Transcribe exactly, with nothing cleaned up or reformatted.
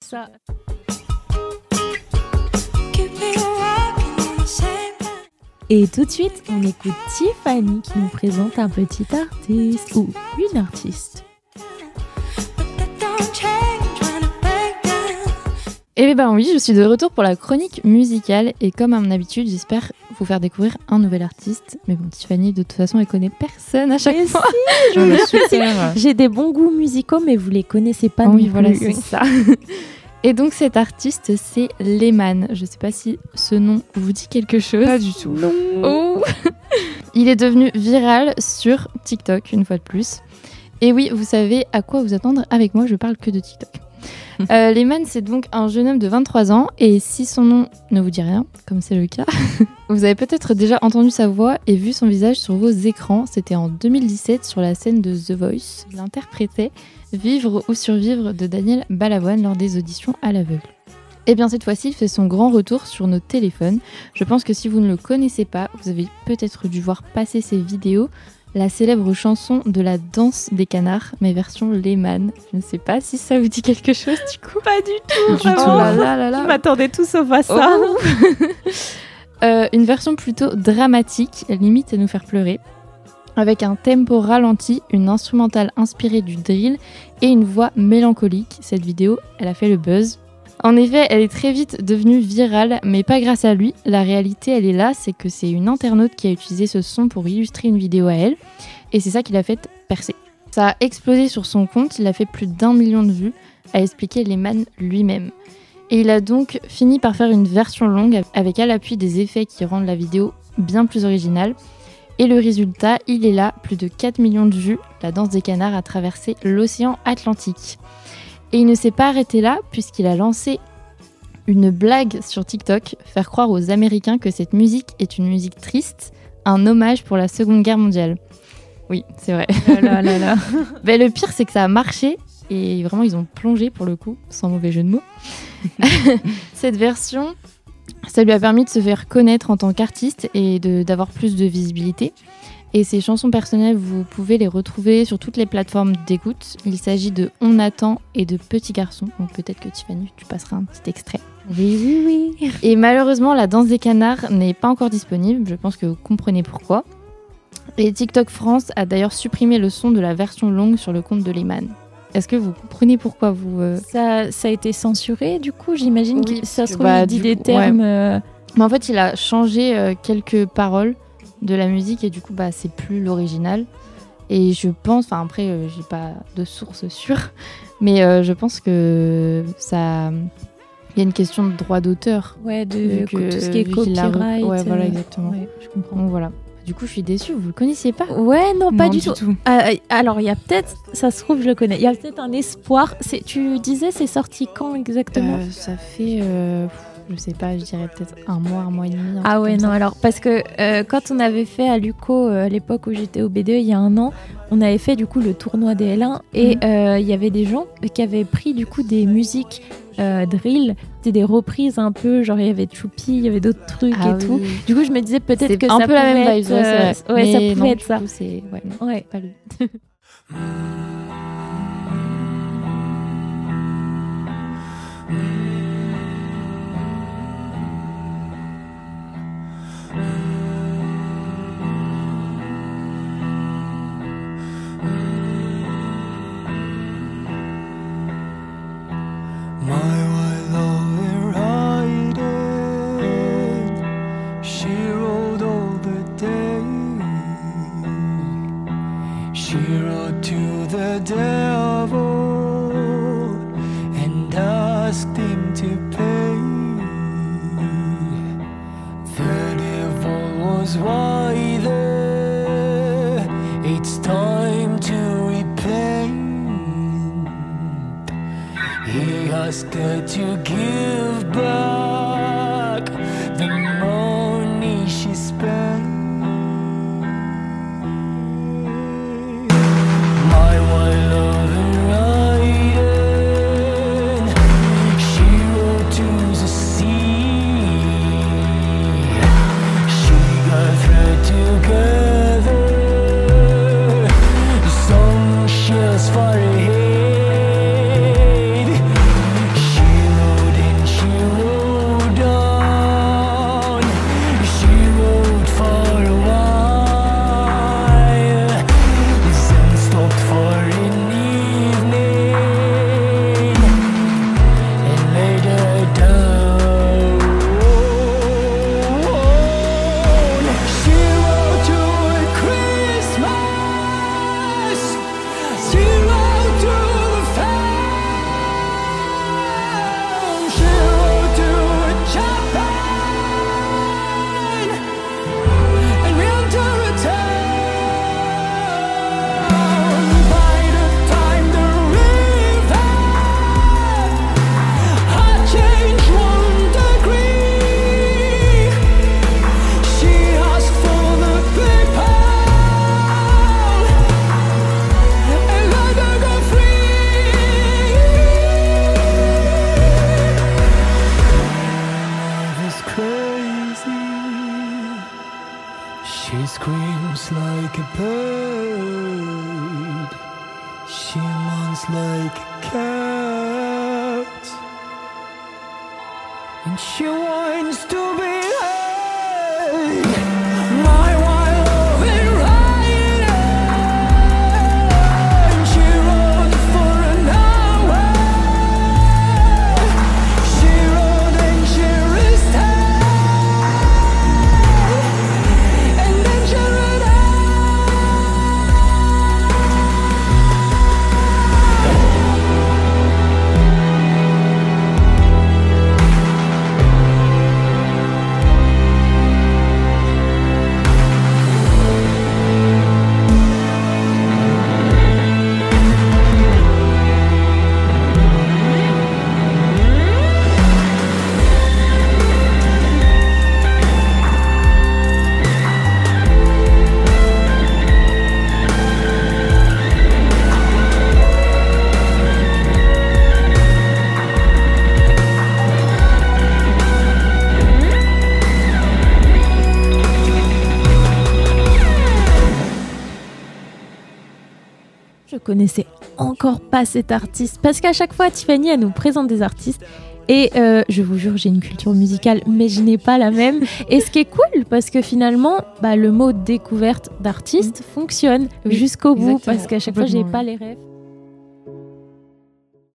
ça. Et tout de suite, on écoute Tiffany qui nous présente un petit artiste ou une artiste. Eh bien oui, je suis de retour pour la chronique musicale et comme à mon habitude, j'espère vous faire découvrir un nouvel artiste. Mais bon, Tiffany, de toute façon, elle connaît personne à chaque mais fois. Si, je super. J'ai des bons goûts musicaux, mais vous les connaissez pas non oui, plus. Voilà, c'est ça. Et donc cet artiste, c'est Lehman. Je sais pas si ce nom vous dit quelque chose. Pas du tout. Non. Oh. Il est devenu viral sur TikTok, une fois de plus. Et oui, vous savez à quoi vous attendre avec moi, je parle que de TikTok. euh, Lehman, c'est donc un jeune homme de vingt-trois ans, et si son nom ne vous dit rien, comme c'est le cas, vous avez peut-être déjà entendu sa voix et vu son visage sur vos écrans. C'était en deux mille dix-sept sur la scène de The Voice. Il interprétait Vivre ou survivre de Daniel Balavoine lors des auditions à l'aveugle. Et bien cette fois-ci, il fait son grand retour sur nos téléphones. Je pense que si vous ne le connaissez pas, vous avez peut-être dû voir passer ses vidéos. La célèbre chanson de la danse des canards, mais version Lehman. Je ne sais pas si ça vous dit quelque chose du coup. Pas du tout. Du tout. Là, là, là, là. Je m'attendais tout sauf à ça. Oh. euh, une version plutôt dramatique, limite à nous faire pleurer, avec un tempo ralenti, une instrumentale inspirée du drill et une voix mélancolique. Cette vidéo, elle a fait le buzz. En effet, elle est très vite devenue virale, mais pas grâce à lui. La réalité, elle est là, c'est que c'est une internaute qui a utilisé ce son pour illustrer une vidéo à elle, et c'est ça qui l'a fait percer. Ça a explosé sur son compte, il a fait plus d'un million de vues, a expliqué Lehman lui-même. Et il a donc fini par faire une version longue avec à l'appui des effets qui rendent la vidéo bien plus originale. Et le résultat, il est là, plus de quatre millions de vues. La danse des canards a traversé l'océan Atlantique. Et il ne s'est pas arrêté là, puisqu'il a lancé une blague sur TikTok, faire croire aux Américains que cette musique est une musique triste, un hommage pour la Seconde Guerre mondiale. Oui, c'est vrai. Là, là, là, là. Mais le pire, c'est que ça a marché, et vraiment, ils ont plongé pour le coup, sans mauvais jeu de mots. Cette version, ça lui a permis de se faire connaître en tant qu'artiste et de, d'avoir plus de visibilité. Et ses chansons personnelles, vous pouvez les retrouver sur toutes les plateformes d'écoute. Il s'agit de On attend et de Petit garçon. Donc peut-être que Tiffany, tu passeras un petit extrait. Oui, oui, oui. Et malheureusement, la danse des canards n'est pas encore disponible. Je pense que vous comprenez pourquoi. Et TikTok France a d'ailleurs supprimé le son de la version longue sur le compte de Lehman. Est-ce que vous comprenez pourquoi vous... Euh... Ça, ça a été censuré, du coup, j'imagine oui, que ça se trouve, bah, il dit des coup, termes... Ouais. Euh... Mais en fait, il a changé euh, quelques paroles de la musique et du coup, bah, c'est plus l'original. Et je pense... Enfin, après, euh, j'ai pas de source sûre, mais euh, je pense que ça... Il y a une question de droit d'auteur. Ouais, de que, tout ce qui est copyright. Ouais, voilà, exactement. Ouais, je comprends. Donc voilà. Du coup, je suis déçue, vous le connaissiez pas ? Ouais, non, pas non, du, du tout. tout. Euh, alors, il y a peut-être, ça se trouve, je le connais, il y a peut-être un espoir. C'est, tu disais, c'est sorti quand exactement ? euh, Ça fait, euh, je sais pas, je dirais peut-être un mois, un mois et demi. Ah ouais, non, ça. alors, parce que euh, quand on avait fait à l'UCO, euh, à l'époque où j'étais au B D E, il y a un an, on avait fait du coup le tournoi des L un et il mmh. euh, y avait des gens qui avaient pris du coup des musiques euh, drill, c'était des reprises un peu, genre il y avait Choupi, il y avait d'autres trucs ah, et oui. tout. Du coup, je me disais peut-être c'est que un ça peu pouvait la même être, vibe, ouais, euh, c'est vrai. ouais, Mais ça pouvait non, être ça. Coup, c'est... Ouais, non, ouais. pas lui. She jumps like a bird, she mounts like a cat, and she wants to be heard. My wild loving rider, and she rode for an hour. She rode and she rested, and then she ran out. Je connaissais encore pas cet artiste parce qu'à chaque fois Tiffany elle nous présente des artistes et euh, je vous jure j'ai une culture musicale mais je n'ai pas la même, et ce qui est cool parce que finalement bah, le mot découverte d'artiste fonctionne Oui, jusqu'au bout exactement, parce qu'à chaque fois j'ai complètement, pas oui. les rêves.